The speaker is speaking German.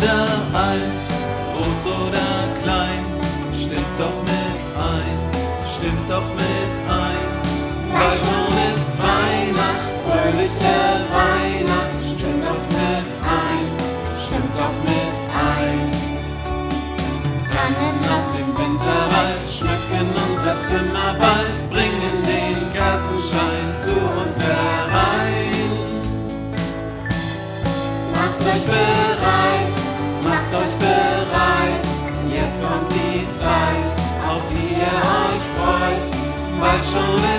oder alt, groß oder klein, stimmt doch mit ein, stimmt doch mit ein. Bald schon ist Weihnacht, fröhliche Weihnacht, stimmt doch mit ein, stimmt doch mit ein. Tannen aus dem Winterwald schmücken unser Zimmer bald, bringen den Kerzenschein zu uns herein. Macht euch bereit, jetzt kommt die Zeit, auf die ihr euch freut, bald schon